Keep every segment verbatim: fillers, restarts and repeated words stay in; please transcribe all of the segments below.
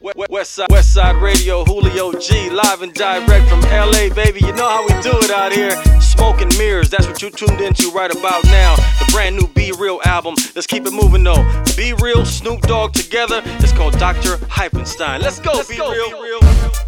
West Side, West Side Radio, Julio G, live and direct from L A, baby. You know how we do it out here. Smoke and mirrors, that's what you tuned into right about now. The brand new Be Real album. Let's keep it moving though. Be Real, Snoop Dogg together. It's called Doctor Hyphenstein. Let's go, Let's Be go, Real. Be real.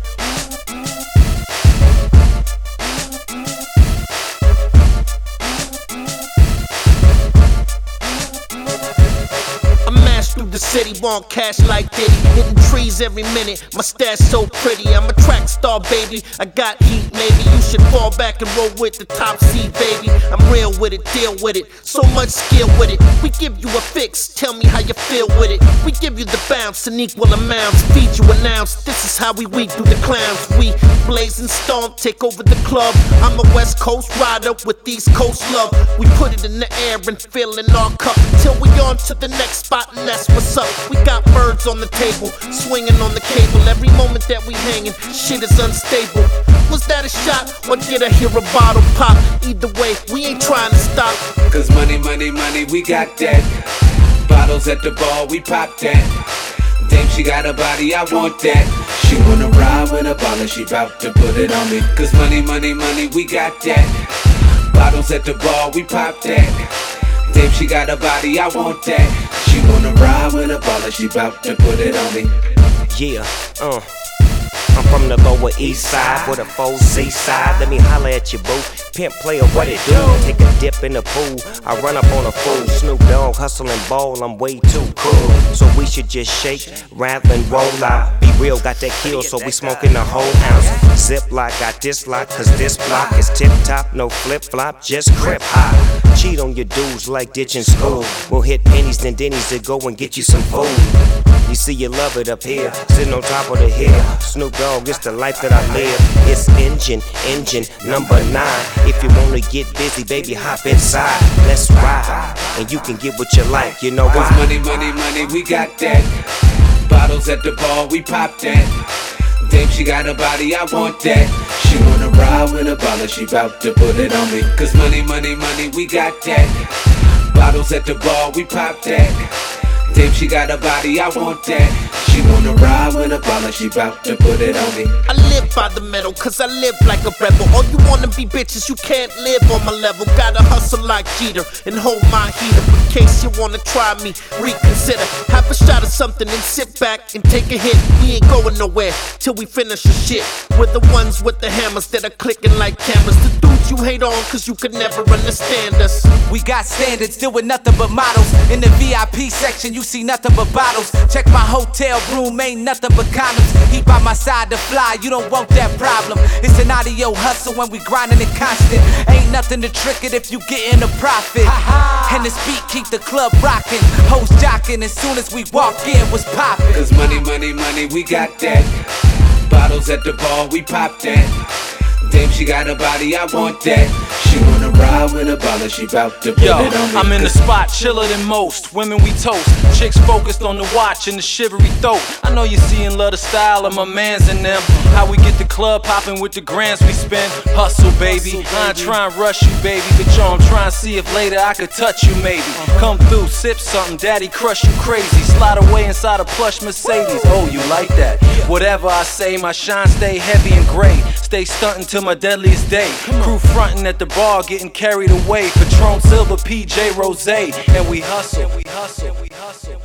Through the city, want cash like Diddy. Hitting trees every minute, my stash so pretty. I'm a track star, baby, I got heat, maybe. You should fall back and roll with the top seed, baby. I'm real with it, deal with it, so much skill with it. We give you a fix, tell me how you feel with it. We give you the bounce in equal amounts, feed you an ounce. This is how we weed through the clowns. We blaze and stomp, take over the club. I'm a West Coast rider with East Coast love. We put it in the air and fill in our cup till we on to the next spot, and that's what's up. We got birds on the table, swinging on the cable. Every moment that we hanging, shit is unstable. Was that a shot, or did I hear a bottle pop? Either way, we ain't trying to stop. Cause money, money, money, we got that. Bottles at the bar, we pop that. Damn, she got a body, I want that. She wanna ride with a baller, she bout to put it on me. Cause money, money, money, we got that. Bottles at the bar, we pop that. Damn, she got a body, I want that. She wanna ride with a baller, she bout to put it on me. Yeah, uh I'm from the lower east side, for the four C side. Let me holler at you, boo. Pimp player, what it do? Take a dip in the pool, I run up on a fool. Snoop Dogg, hustle and ball, I'm way too cool. So we should just shake, rattle and roll out. Be real, got that kill, so we smoking the whole ounce. Zip lock, got this lock, cause this block is tip top, no flip flop, just crip hop. Cheat on your dudes like ditching school. We'll hit pennies then dennies to go and get you some food. You see you love it up here, sitting on top of the hill. Snoop Dogg, it's the life that I live. It's engine, engine number nine. If you wanna get busy, baby, hop inside. Let's ride, and you can get what you like, you know why? Cause money, money, money, we got that. Bottles at the bar, we pop that. Damn, she got a body, I want that. She wanna ride with a baller, she bout to put it on me. Cause money, money, money, we got that. Bottles at the bar, we pop that. Damn, she got a body, I want that. She wanna ride with a baller, she bout to put it on me. I live by the metal, cause I live like a rebel. All you wanna be bitches, you can't live on my level. Gotta hustle like Jeter and hold my heater. In case you wanna try me, reconsider. Have a shot of something and sit back and take a hit. We ain't going nowhere till we finish the shit. We're the ones with the hammers that are clicking like cameras. The dudes you hate on cause you could never understand us. We got standards, deal with nothing but models. In the V I P section, you see nothing but bottles. Check my hotel room, ain't nothing but condoms. He by my side to fly, you don't want that problem. It's an audio hustle when we grinding it constant. Ain't nothing to trick it if you getting a profit. And this beat keep the club rocking. Hoes jocking as soon as we walk in, was poppin'. Cause money, money, money, we got that. Bottles at the bar, we pop that. Damn, she got a body, I want that. She wanna ride with a baller, she bout to put Yo, it on me. I'm in the spot, chiller than most. Women we toast, chicks focused on the watch and the shivery throat. I know you seeing love the style of my mans and them. How we get the club poppin' with the grams we spend. Hustle, baby, I ain't trying to rush you, baby. But yo, I'm trying to see if later I could touch you, maybe. Come through, sip something, daddy crush you crazy. Slide away inside a plush Mercedes. Oh, you like that? Whatever I say, my shine stay heavy and gray. Stay stuntin' till my deadliest day. Crew frontin' at the bar, getting carried away. Patron Silver, P J Rose, and we hustle. We hustle. We hustle.